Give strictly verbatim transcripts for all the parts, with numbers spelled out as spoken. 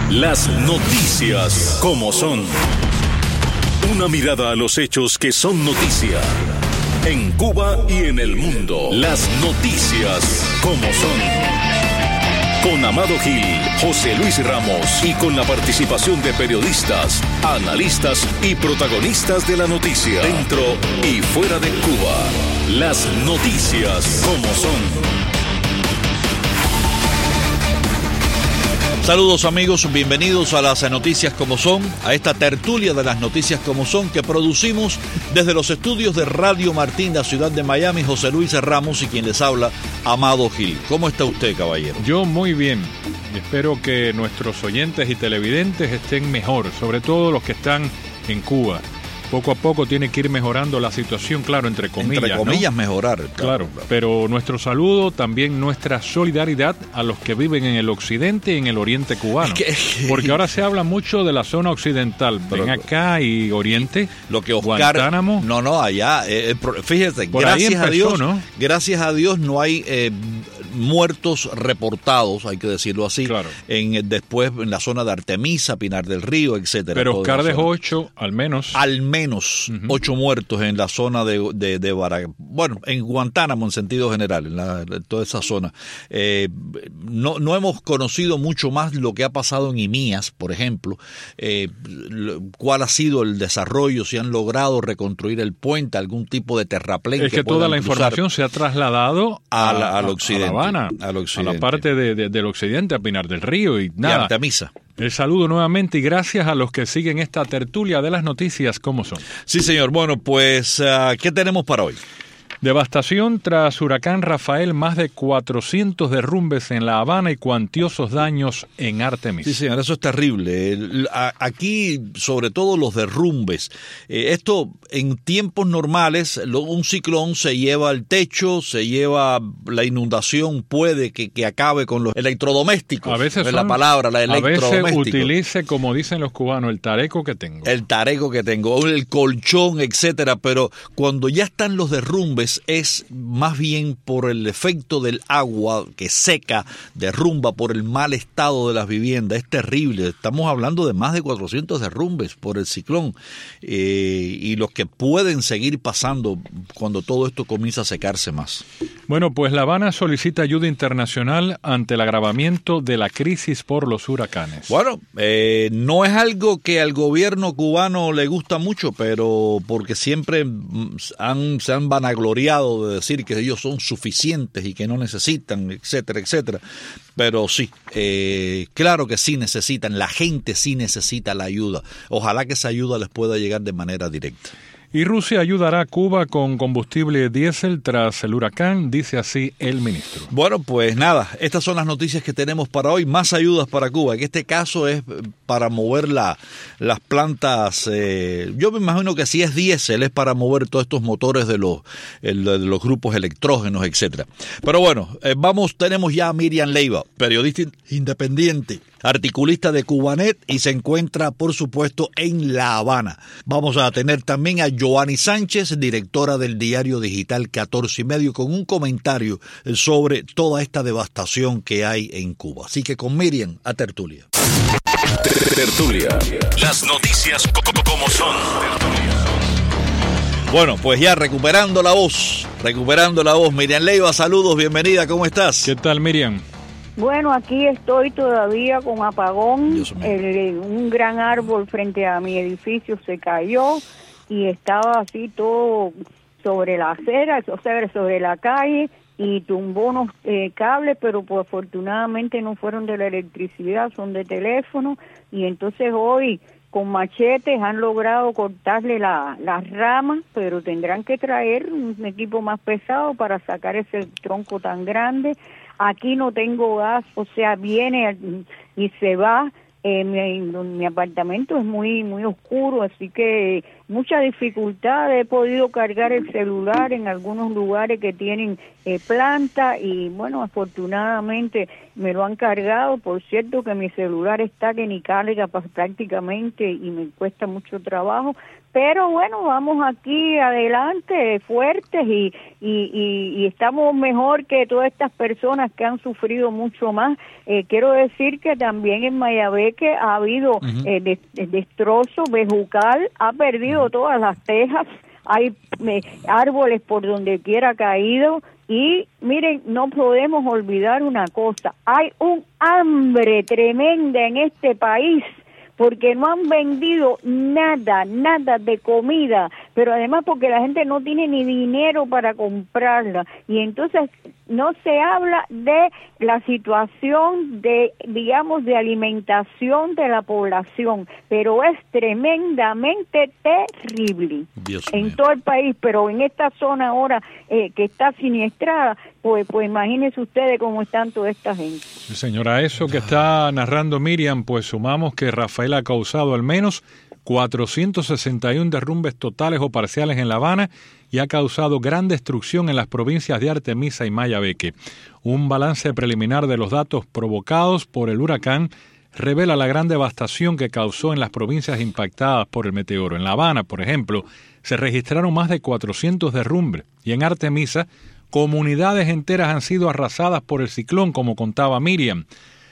Las noticias como son. Una mirada a los hechos que son noticia. En Cuba y en el mundo. Las noticias como son. Con Amado Gil, José Luis Ramos y con la participación de periodistas, analistas y protagonistas de la noticia. Dentro y fuera de Cuba. Las noticias como son. Saludos amigos, bienvenidos a las noticias como son, a esta tertulia de las noticias como son que producimos desde los estudios de Radio Martín, la ciudad de Miami. José Luis Ramos y quien les habla, Amado Gil. ¿Cómo está usted, caballero? Yo muy bien, espero que nuestros oyentes y televidentes estén mejor, sobre todo los que están en Cuba. Poco a poco tiene que ir mejorando la situación, claro, entre comillas. Entre comillas, ¿no? mejorar. Claro, claro, pero nuestro saludo, también nuestra solidaridad a los que viven en el occidente y en el oriente cubano. ¿Qué? Porque ahora se habla mucho de la zona occidental. Ven acá y oriente, lo que Oscar, Guantánamo. No, no, allá, eh, fíjese, Por gracias ahí empezó, a Dios, ¿no? Gracias a Dios no hay eh, muertos reportados, hay que decirlo así, claro. en después en la zona de Artemisa, Pinar del Río, etcétera. Pero Oscar dejó ocho, al menos. Al menos uh-huh. ocho muertos en la zona de, de, de Barag... bueno, en Guantánamo en sentido general, en, la, en toda esa zona. Eh, no, no hemos conocido mucho más lo que ha pasado en Imías, por ejemplo, eh, cuál ha sido el desarrollo, si han logrado reconstruir el puente, algún tipo de terraplén. Es que, que toda la información se ha trasladado a, a la, al occidente. A La Habana, al occidente. A la parte de, de, del occidente, a Pinar del Río y nada. Y Artemisa. El saludo nuevamente y gracias a los que siguen esta tertulia de las noticias como son. Sí, señor. Bueno, pues, uh, ¿qué tenemos para hoy? Devastación tras huracán Rafael, más de cuatrocientos derrumbes en La Habana y cuantiosos daños en Artemisa. Sí, señor, eso es terrible. Aquí, sobre todo los derrumbes. Esto, en tiempos normales, un ciclón se lleva el techo, se lleva la inundación, puede que, que acabe con los electrodomésticos. A veces es son, la palabra, la electrodomésticos. A veces utilice, como dicen los cubanos, el tareco que tengo. El tareco que tengo, el colchón, etcétera. Pero cuando ya están los derrumbes, es más bien por el efecto del agua que seca, derrumba, por el mal estado de las viviendas. Es terrible. Estamos hablando de más de cuatrocientos derrumbes por el ciclón eh, y los que pueden seguir pasando cuando todo esto comienza a secarse más. Bueno, pues La Habana solicita ayuda internacional ante el agravamiento de la crisis por los huracanes. Bueno, eh, no es algo que al gobierno cubano le gusta mucho, pero porque siempre han, se han vanagloriado de decir que ellos son suficientes y que no necesitan, etcétera, etcétera. Pero sí, eh, claro que sí necesitan, la gente sí necesita la ayuda. Ojalá que esa ayuda les pueda llegar de manera directa. Y Rusia ayudará a Cuba con combustible diésel tras el huracán, dice así el ministro. Bueno, pues nada, estas son las noticias que tenemos para hoy. Más ayudas para Cuba. En este caso es para mover la, las plantas. Eh, yo me imagino que si es diésel es para mover todos estos motores de los, el, de los grupos electrógenos, etcétera. Pero bueno, eh, vamos, tenemos ya a Miriam Leiva, periodista independiente, articulista de Cubanet y se encuentra, por supuesto, en La Habana. Vamos a tener también a Joanny Sánchez, directora del diario digital catorce y medio, con un comentario sobre toda esta devastación que hay en Cuba. Así que con Miriam, a tertulia. Tertulia. Las noticias como son. Bueno, pues ya recuperando la voz, recuperando la voz. Miriam Leiva, saludos, bienvenida, ¿cómo estás? ¿Qué tal, Miriam? Bueno, aquí estoy todavía con apagón. El, un gran árbol frente a mi edificio se cayó y estaba así todo sobre la acera, o sea, sobre la calle, y tumbó unos eh, cables, pero pues afortunadamente no fueron de la electricidad, son de teléfono, y entonces hoy con machetes han logrado cortarle la, las ramas, pero tendrán que traer un equipo más pesado para sacar ese tronco tan grande. Aquí no tengo gas, o sea, viene y se va. Eh, mi, mi apartamento es muy muy oscuro, así que mucha dificultad. He podido cargar el celular en algunos lugares que tienen eh, planta y, bueno, afortunadamente me lo han cargado. Por cierto que mi celular está que ni carga prácticamente y me cuesta mucho trabajo. Pero bueno, vamos aquí adelante, fuertes y, y, y, y estamos mejor que todas estas personas que han sufrido mucho más. Eh, quiero decir que también en Mayagüez que ha habido uh-huh. eh, de, de destrozo vegetal, ha perdido uh-huh. todas las tejas, hay eh, árboles por donde quiera caído. Y miren, no podemos olvidar una cosa, hay un hambre tremenda en este país porque no han vendido nada, nada de comida, pero además porque la gente no tiene ni dinero para comprarla, y entonces no se habla de la situación de, digamos, de alimentación de la población, pero es tremendamente terrible Dios en mío. Todo el país, pero en esta zona ahora eh, que está siniestrada, pues, pues imagínense ustedes cómo están toda esta gente. Señora, eso que está narrando Miriam, pues sumamos que Rafael ha causado al menos cuatrocientos sesenta y uno derrumbes totales o parciales en La Habana y ha causado gran destrucción en las provincias de Artemisa y Mayabeque. Un balance preliminar de los datos provocados por el huracán revela la gran devastación que causó en las provincias impactadas por el meteoro. En La Habana, por ejemplo, se registraron más de cuatrocientos derrumbes y en Artemisa comunidades enteras han sido arrasadas por el ciclón, como contaba Miriam.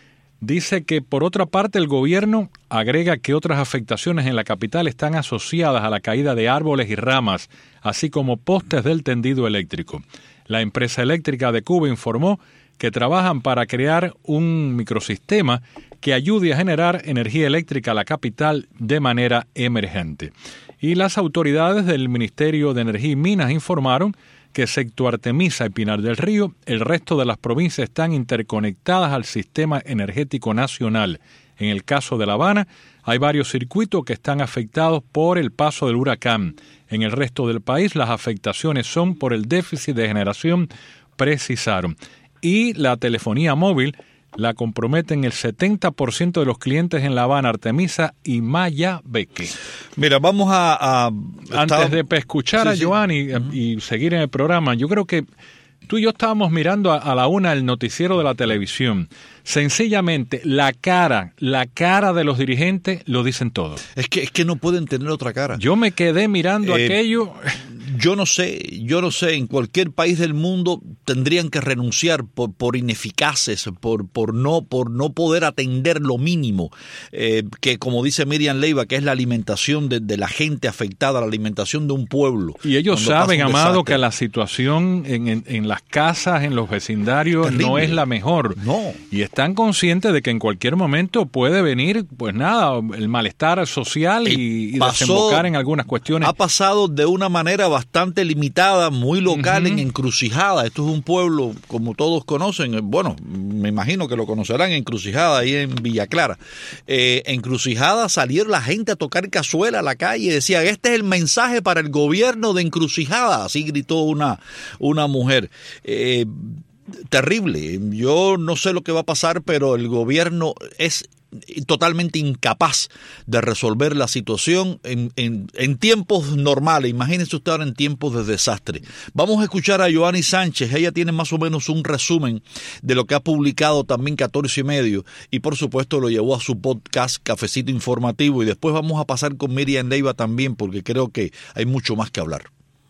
Dice que, por otra parte, el gobierno agrega que otras afectaciones en la capital están asociadas a la caída de árboles y ramas, así como postes del tendido eléctrico. La empresa eléctrica de Cuba informó que trabajan para crear un microsistema que ayude a generar energía eléctrica a la capital de manera emergente. Y las autoridades del Ministerio de Energía y Minas informaron que excepto Artemisa y Pinar del Río, el resto de las provincias están interconectadas al sistema energético nacional. En el caso de La Habana, hay varios circuitos que están afectados por el paso del huracán. En el resto del país, las afectaciones son por el déficit de generación, precisaron. Y la telefonía móvil la comprometen el setenta por ciento de los clientes en La Habana, Artemisa y Mayabeque. Mira, vamos a... a Antes de escuchar sí, a Joan sí. y, uh-huh. y seguir en el programa, yo creo que tú y yo estábamos mirando a, a la una el noticiero de la televisión. Sencillamente, la cara, la cara de los dirigentes lo dicen todo. Es que, es que no pueden tener otra cara. Yo me quedé mirando eh, aquello... Yo no sé, yo no sé, en cualquier país del mundo tendrían que renunciar por, por ineficaces, por, por, no, por no poder atender lo mínimo, eh, que como dice Miriam Leiva, que es la alimentación de, de la gente afectada, la alimentación de un pueblo. Y ellos saben, Amado, que la situación en, en, en las casas, en los vecindarios, terrible. No es la mejor. No. Y están conscientes de que en cualquier momento puede venir, pues nada, el malestar social y, y pasó, desembocar en algunas cuestiones. Ha pasado de una manera bastante limitada, muy local, uh-huh. en Encrucijada. Esto es un pueblo, como todos conocen, bueno, me imagino que lo conocerán, Encrucijada, ahí en Villa Clara. Eh, Encrucijada, salir la gente a tocar cazuela a la calle y decía, este es el mensaje para el gobierno de Encrucijada, así gritó una, una mujer. Eh, terrible. Yo no sé lo que va a pasar, pero el gobierno es totalmente incapaz de resolver la situación en, en, en tiempos normales. Imagínense usted ahora en tiempos de desastre. Vamos a escuchar a Joanny Sánchez. Ella tiene más o menos un resumen de lo que ha publicado también catorce y medio y por supuesto lo llevó a su podcast Cafecito Informativo, y después vamos a pasar con Miriam Leiva también porque creo que hay mucho más que hablar.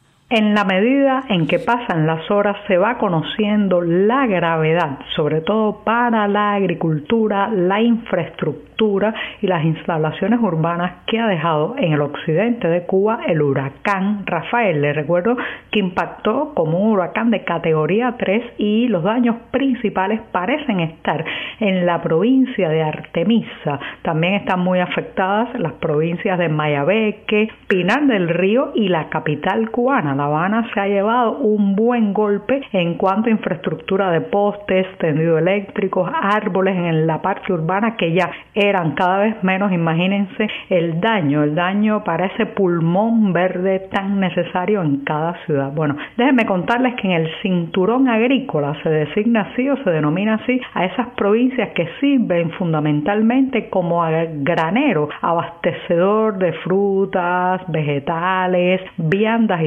En la medida en que pasan las horas se va conociendo la gravedad, sobre todo para la agricultura, la infraestructura y las instalaciones urbanas que ha dejado en el occidente de Cuba el huracán Rafael. Les recuerdo que impactó como un huracán de categoría tres y los daños principales parecen estar en la provincia de Artemisa. También están muy afectadas las provincias de Mayabeque, Pinar del Río y la capital cubana. La Habana se ha llevado un buen golpe en cuanto a infraestructura de postes, tendido eléctricos, árboles en la parte urbana que ya eran cada vez menos. Imagínense el daño, el daño para ese pulmón verde tan necesario en cada ciudad. Bueno, déjenme contarles que en el cinturón agrícola se designa así o se denomina así a esas provincias que sirven fundamentalmente como granero, abastecedor de frutas, vegetales, viandas y también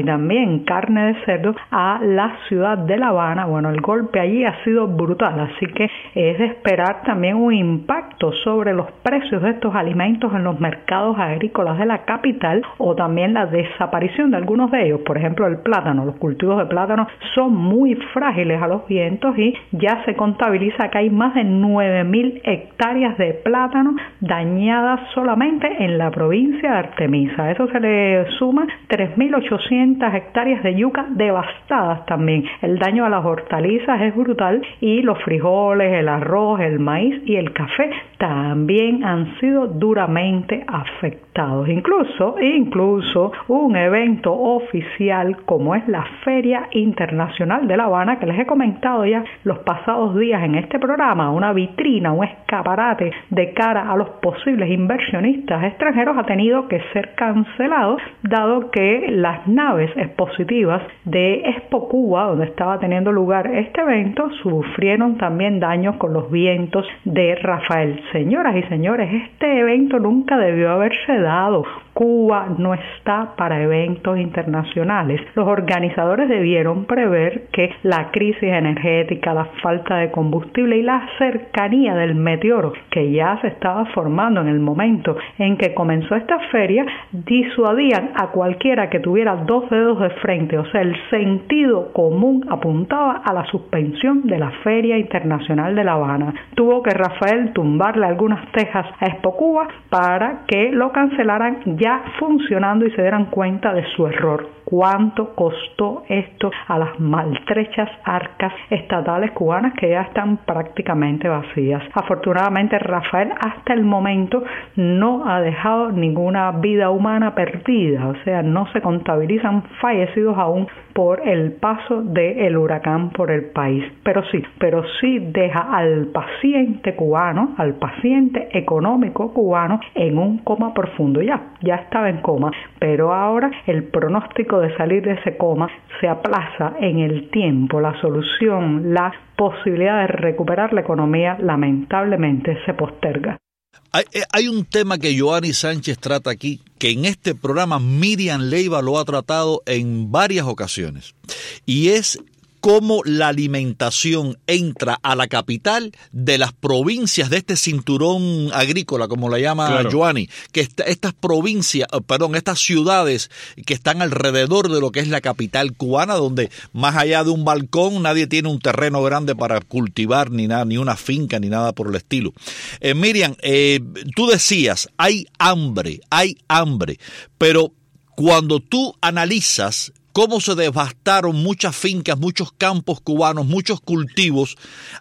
también carne de cerdo a la ciudad de La Habana. Bueno, el golpe allí ha sido brutal, así que es de esperar también un impacto sobre los precios de estos alimentos en los mercados agrícolas de la capital, o también la desaparición de algunos de ellos. Por ejemplo, el plátano. Los cultivos de plátano son muy frágiles a los vientos y ya se contabiliza que hay más de nueve mil hectáreas de plátano dañadas solamente en la provincia de Artemisa. A eso se le suma tres mil ochocientas hectáreas de yuca devastadas también. El daño a las hortalizas es brutal y los frijoles, el arroz, el maíz y el café también han sido duramente afectados. Incluso, incluso un evento oficial como es la Feria Internacional de La Habana, que les he comentado ya los pasados días en este programa, una vitrina, un escaparate de cara a los posibles inversionistas extranjeros, ha tenido que ser cancelado, dado que las naves expositivas de Expo Cuba, donde estaba teniendo lugar este evento, sufrieron también daños con los vientos de Rafael. Señoras y señores, este evento nunca debió haberse dado. Cuba no está para eventos internacionales. Los organizadores debieron prever que la crisis energética, la falta de combustible y la cercanía del meteoro que ya se estaba formando en el momento en que comenzó esta feria disuadían a cualquiera que tuviera dos dedos de frente. O sea, el sentido común apuntaba a la suspensión de la Feria Internacional de La Habana. Tuvo que Rafael tumbarle algunas tejas a Expo Cuba para que lo cancelaran ya funcionando y se dieran cuenta de su error. ¿Cuánto costó esto a las maltrechas arcas estatales cubanas que ya están prácticamente vacías? Afortunadamente, Rafael hasta el momento no ha dejado ninguna vida humana perdida, o sea, no se contabilizan fallecidos aún por el paso del huracán por el país. Pero sí, pero sí deja al paciente cubano, al paciente económico cubano en un coma profundo. Ya, ya estaba en coma, pero ahora el pronóstico de salir de ese coma se aplaza en el tiempo. La solución, la posibilidad de recuperar la economía, lamentablemente se posterga. Hay, hay un tema que Joanny Sánchez trata aquí, que en este programa Miriam Leiva lo ha tratado en varias ocasiones, y es cómo la alimentación entra a la capital de las provincias de este cinturón agrícola, como la llama claro. Joanny, que esta, estas provincias, perdón, estas ciudades que están alrededor de lo que es la capital cubana, donde más allá de un balcón nadie tiene un terreno grande para cultivar ni nada, ni una finca ni nada por el estilo. Eh, Miriam, eh, tú decías, hay hambre, hay hambre, pero cuando tú analizas cómo se devastaron muchas fincas, muchos campos cubanos, muchos cultivos,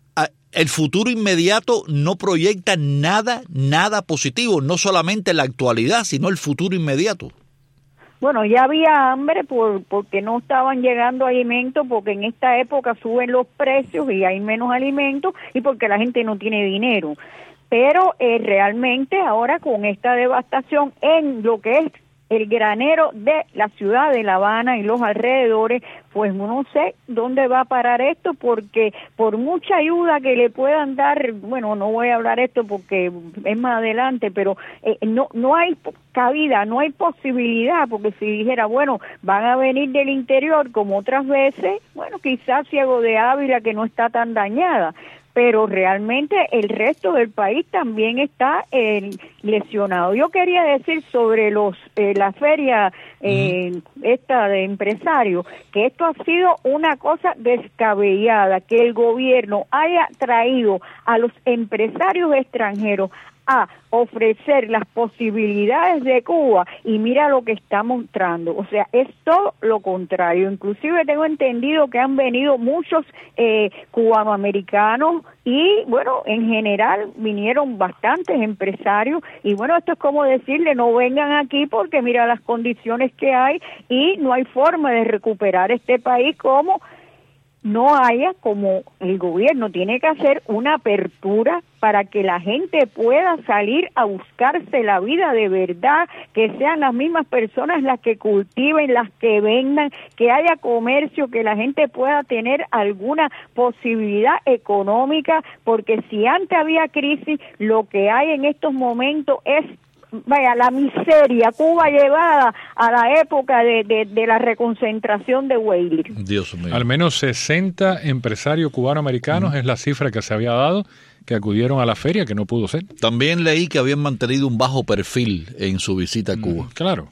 el futuro inmediato no proyecta nada, nada positivo, no solamente la actualidad, sino el futuro inmediato. Bueno, ya había hambre por porque no estaban llegando alimentos, porque en esta época suben los precios y hay menos alimentos, y porque la gente no tiene dinero. Pero eh, realmente ahora con esta devastación en lo que es el granero de la ciudad de La Habana y los alrededores, pues no sé dónde va a parar esto, porque por mucha ayuda que le puedan dar, bueno, no voy a hablar esto porque es más adelante, pero eh, no no hay cabida, no hay posibilidad, porque si dijera, bueno, van a venir del interior como otras veces, bueno, quizás Ciego de Ávila, que no está tan dañada, pero realmente el resto del país también está eh, lesionado. Yo quería decir sobre los eh, la feria eh, uh-huh. esta de empresarios, que esto ha sido una cosa descabellada, que el gobierno haya traído a los empresarios extranjeros a ofrecer las posibilidades de Cuba, y mira lo que está mostrando. O sea, es todo lo contrario. Inclusive tengo entendido que han venido muchos eh, cubanoamericanos y, bueno, en general vinieron bastantes empresarios, y bueno, esto es como decirle, no vengan aquí porque mira las condiciones que hay y no hay forma de recuperar este país como no haya, como el gobierno tiene que hacer una apertura para que la gente pueda salir a buscarse la vida de verdad, que sean las mismas personas las que cultiven, las que vendan, que haya comercio, que la gente pueda tener alguna posibilidad económica, porque si antes había crisis, lo que hay en estos momentos es vaya, la miseria, Cuba llevada a la época de, de, de la reconcentración de Weyler. Dios mío. Al menos sesenta empresarios cubanoamericanos mm. es la cifra que se había dado, que acudieron a la feria, que no pudo ser. También leí que habían mantenido un bajo perfil en su visita a Cuba. Mm, claro.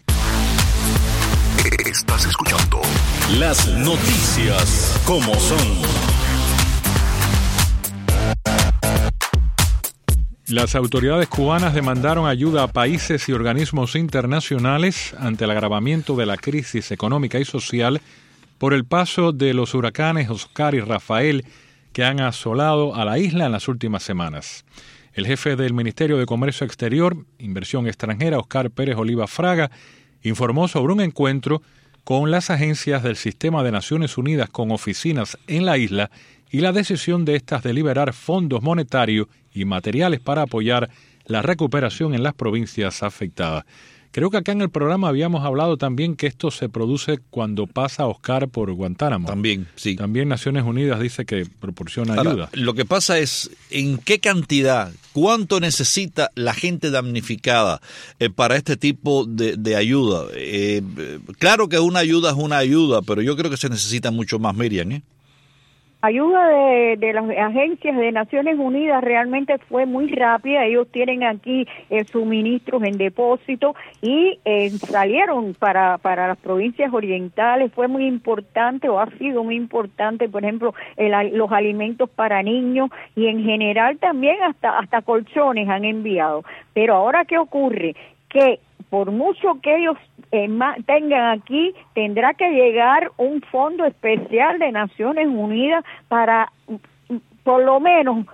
Estás escuchando las noticias como son. Las autoridades cubanas demandaron ayuda a países y organismos internacionales ante el agravamiento de la crisis económica y social por el paso de los huracanes Oscar y Rafael que han asolado a la isla en las últimas semanas. El jefe del Ministerio de Comercio Exterior, Inversión Extranjera, Oscar Pérez Oliva Fraga, informó sobre un encuentro con las agencias del Sistema de Naciones Unidas con oficinas en la isla y la decisión de estas de liberar fondos monetarios y materiales para apoyar la recuperación en las provincias afectadas. Creo que acá en el programa habíamos hablado también que esto se produce cuando pasa Oscar por Guantánamo. También, sí. También Naciones Unidas dice que proporciona Ahora, ayuda. Lo que pasa es en qué cantidad, cuánto necesita la gente damnificada eh, para este tipo de, de ayuda. Eh, claro que una ayuda es una ayuda, pero yo creo que se necesita mucho más, Miriam, ¿eh? Ayuda de, de las agencias de Naciones Unidas realmente fue muy rápida. Ellos tienen aquí eh, suministros en depósito y eh, salieron para para las provincias orientales. Fue muy importante o ha sido muy importante, por ejemplo, el, los alimentos para niños y en general también hasta hasta colchones han enviado. Pero ahora, ¿qué ocurre? Que por mucho que ellos eh, tengan aquí, tendrá que llegar un fondo especial de Naciones Unidas para, por lo menos,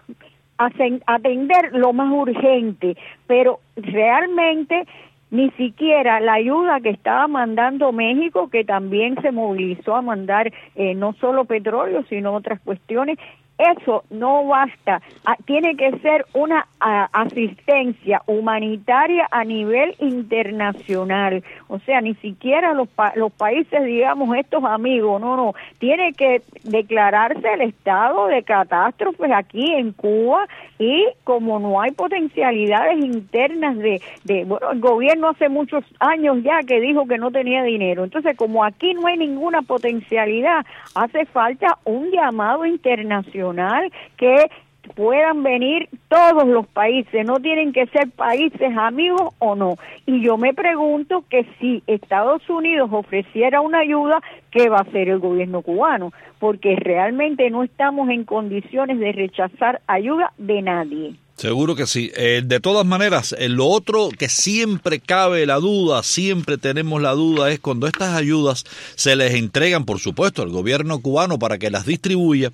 atender lo más urgente. Pero realmente ni siquiera la ayuda que estaba mandando México, que también se movilizó a mandar eh, no solo petróleo, sino otras cuestiones, eso no basta. Tiene que ser una a, asistencia humanitaria a nivel internacional. O sea, ni siquiera los, pa los países, digamos, estos amigos, no, no. Tiene que declararse el estado de catástrofes aquí en Cuba y como no hay potencialidades internas de, de, bueno, el gobierno hace muchos años ya que dijo que no tenía dinero. Entonces, como aquí no hay ninguna potencialidad, hace falta un llamado internacional que puedan venir todos los países, no tienen que ser países amigos o no. Y yo me pregunto que si Estados Unidos ofreciera una ayuda, ¿qué va a hacer el gobierno cubano? Porque realmente no estamos en condiciones de rechazar ayuda de nadie. Seguro que sí. Eh, de todas maneras, eh, lo otro que siempre cabe la duda, siempre tenemos la duda, es cuando estas ayudas se les entregan, por supuesto, al gobierno cubano para que las distribuya.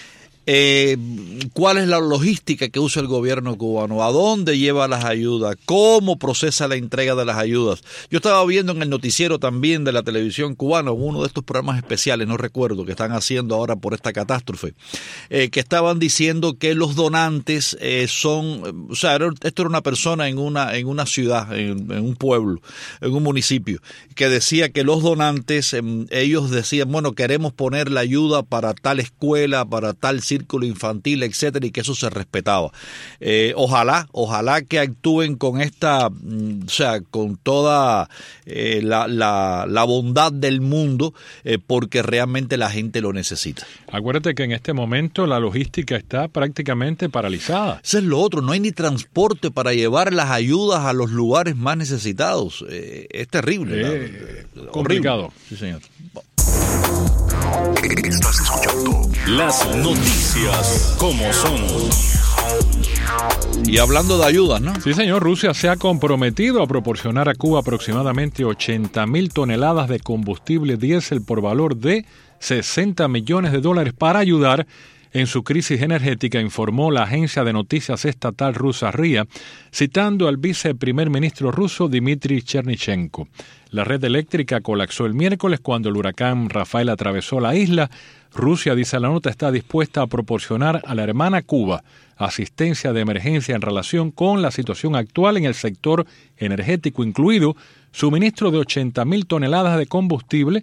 Eh, ¿Cuál es la logística que usa el gobierno cubano? ¿A dónde lleva las ayudas? ¿Cómo procesa la entrega de las ayudas? Yo estaba viendo en el noticiero también de la televisión cubana, uno de estos programas especiales, no recuerdo, que están haciendo ahora por esta catástrofe, eh, que estaban diciendo que los donantes eh, son, o sea, esto era una persona en una en una ciudad, en, en un pueblo, en un municipio, que decía que los donantes, eh, ellos decían, bueno, queremos poner la ayuda para tal escuela, para tal círculo infantil, etcétera, y que eso se respetaba. Eh, ojalá, ojalá que actúen con esta, o sea, con toda eh, la, la, la bondad del mundo, eh, porque realmente la gente lo necesita. Acuérdate que en este momento la logística está prácticamente paralizada. Eso es lo otro, no hay ni transporte para llevar las ayudas a los lugares más necesitados. Eh, es terrible. Eh, la, complicado. Horrible. Sí, señor. Estás escuchando las noticias como son. Y hablando de ayudas, ¿no? Sí, señor. Rusia se ha comprometido a proporcionar a Cuba aproximadamente ochenta mil toneladas de combustible diésel por valor de sesenta millones de dólares para ayudar en su crisis energética, informó la agencia de noticias estatal rusa RIA, citando al viceprimer ministro ruso Dmitry Chernychenko. La red eléctrica colapsó el miércoles cuando el huracán Rafael atravesó la isla. Rusia, dice la nota, está dispuesta a proporcionar a la hermana Cuba asistencia de emergencia en relación con la situación actual en el sector energético, incluido suministro de ochenta mil toneladas de combustible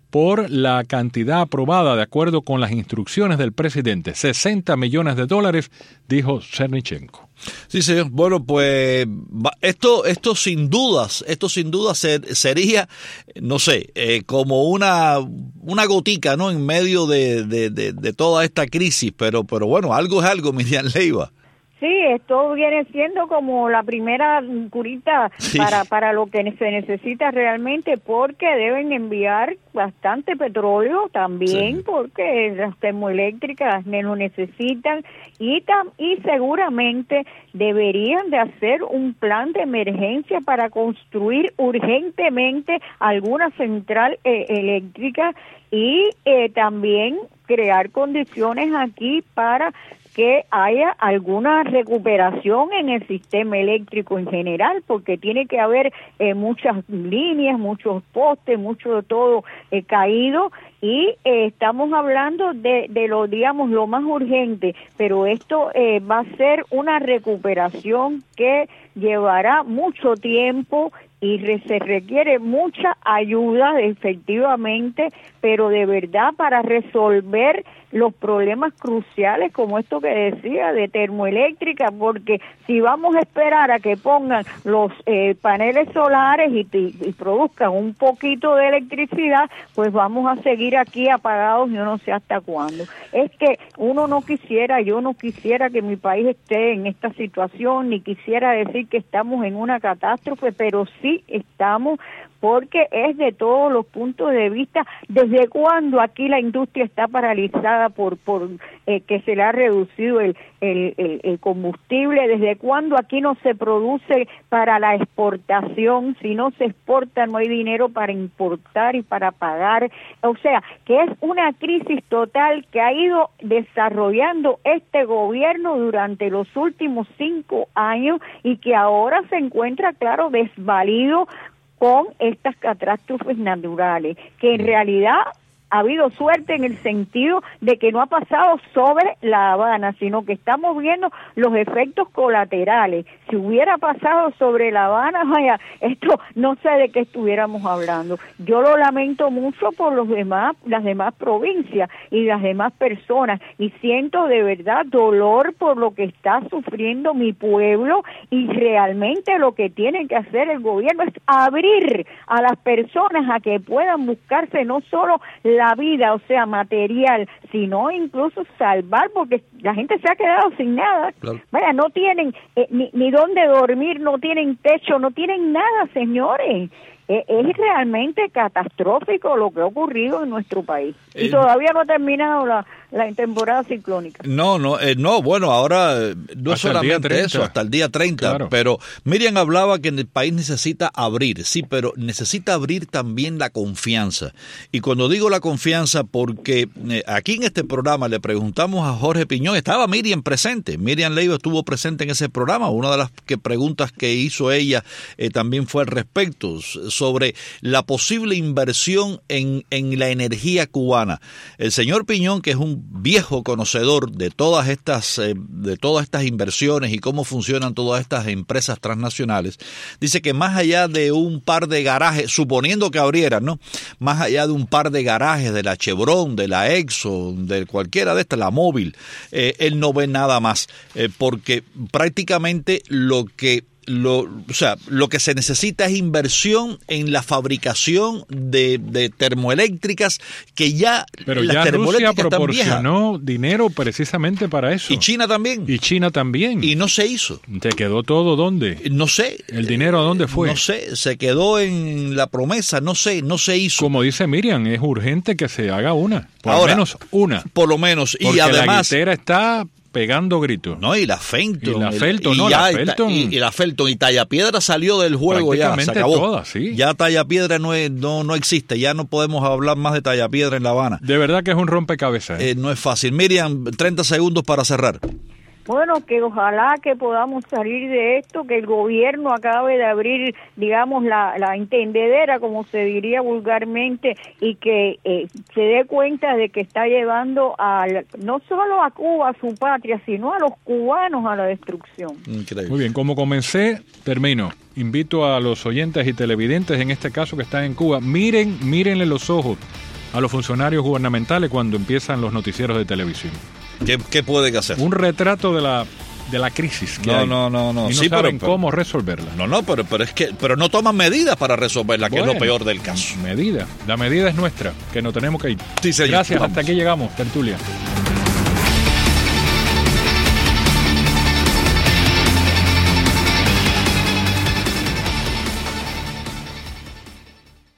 por la cantidad aprobada de acuerdo con las instrucciones del presidente. sesenta millones de dólares, dijo Cernichenko. Sí, señor. Bueno, pues esto, esto sin dudas, esto sin dudas ser, sería, no sé, eh, como una, una gotica, ¿no? En medio de, de, de, de toda esta crisis, pero, pero bueno, algo es algo, Miriam Leiva. Sí, esto viene siendo como la primera curita sí. para para lo que se necesita realmente, porque deben enviar bastante petróleo también, sí. porque las termoeléctricas lo necesitan y tam, y seguramente deberían de hacer un plan de emergencia para construir urgentemente alguna central eh, eléctrica y eh, también crear condiciones aquí para que haya alguna recuperación en el sistema eléctrico en general, porque tiene que haber eh, muchas líneas, muchos postes, mucho de todo eh, caído, y eh, estamos hablando de, de lo, digamos, lo más urgente, pero esto eh, va a ser una recuperación que llevará mucho tiempo y re, se requiere mucha ayuda, efectivamente, pero de verdad para resolver los problemas cruciales como esto que decía de termoeléctrica, porque si vamos a esperar a que pongan los eh, paneles solares y, y, y produzcan un poquito de electricidad, pues vamos a seguir aquí apagados yo no sé hasta cuándo. Es que uno no quisiera, yo no quisiera que mi país esté en esta situación, ni quisiera decir que estamos en una catástrofe, pero sí estamos, porque es de todos los puntos de vista. ¿Desde cuándo aquí la industria está paralizada por por eh, que se le ha reducido el, el, el, el combustible? ¿Desde cuándo aquí no se produce para la exportación? Si no se exporta, no hay dinero para importar y para pagar. O sea, que es una crisis total que ha ido desarrollando este gobierno durante los últimos cinco años y que ahora se encuentra, claro, desvalido con estas catástrofes naturales, que en realidad ha habido suerte en el sentido de que no ha pasado sobre La Habana, sino que estamos viendo los efectos colaterales. Si hubiera pasado sobre La Habana, vaya, esto no sé de qué estuviéramos hablando. Yo lo lamento mucho por los demás, las demás provincias y las demás personas, y siento de verdad dolor por lo que está sufriendo mi pueblo, y realmente lo que tiene que hacer el gobierno es abrir a las personas a que puedan buscarse no solo la vida, o sea, material, sino incluso salvar, porque la gente se ha quedado sin nada. Claro. Vaya, no tienen eh, ni, ni dónde dormir, no tienen techo, no tienen nada, señores. Eh, es realmente catastrófico lo que ha ocurrido en nuestro país. Y eh, todavía no ha terminado la, la temporada ciclónica. No, no, eh, no, bueno, ahora eh, no es solamente eso, hasta el día treinta, claro. Pero Miriam hablaba que el país necesita abrir, sí, pero necesita abrir también la confianza. Y cuando digo la confianza, porque eh, aquí en este programa le preguntamos a Jorge Piñón, estaba Miriam presente, Miriam Leiva estuvo presente en ese programa, una de las que preguntas que hizo ella eh, también fue al respecto, sobre la posible inversión en, en la energía cubana. El señor Piñón, que es un viejo conocedor de todas estas eh, de todas estas inversiones y cómo funcionan todas estas empresas transnacionales, dice que más allá de un par de garajes, suponiendo que abrieran, ¿no? Más allá de un par de garajes de la Chevron, de la Exxon, de cualquiera de estas, la Móvil, eh, él no ve nada más, eh, porque prácticamente lo que Lo, o sea, lo que se necesita es inversión en la fabricación de, de termoeléctricas que ya pero las ya termoeléctricas Rusia proporcionó dinero precisamente para eso. Y China también. Y China también. Y no se hizo. ¿Te quedó todo dónde? No sé. ¿El dinero a dónde fue? No sé, se quedó en la promesa, no sé, no se hizo. Como dice Miriam, es urgente que se haga una, por Ahora, lo menos una. Por lo menos. Porque y además la guitera está pegando gritos. No, y la Felton. Y la Felton, y no, ya, la Felton. Y, y la Felton y Tallapiedra salió del juego ya, se acabó. Todas, sí. Ya Tallapiedra no, es, no, no existe, ya no podemos hablar más de Tallapiedra en La Habana. De verdad que es un rompecabezas. ¿eh? Eh, no es fácil. Miriam, treinta segundos para cerrar. Bueno, que ojalá que podamos salir de esto, que el gobierno acabe de abrir, digamos, la, la entendedera, como se diría vulgarmente, y que eh, se dé cuenta de que está llevando a, no solo a Cuba, a su patria, sino a los cubanos a la destrucción. Increíble. Muy bien, como comencé, termino. Invito a los oyentes y televidentes, en este caso que están en Cuba, miren, mírenle los ojos a los funcionarios gubernamentales cuando empiezan los noticieros de televisión. ¿Qué, qué pueden hacer? Un retrato de la de la crisis que no, hay. No, no, no. Y no sí, saben pero, cómo resolverla. No, no, pero, pero es que pero no toman medidas para resolverla, bueno, que es lo peor del caso. Medida. La medida es nuestra, que no tenemos que ir. Sí, señor. Gracias, Vamos. hasta aquí llegamos, tertulia.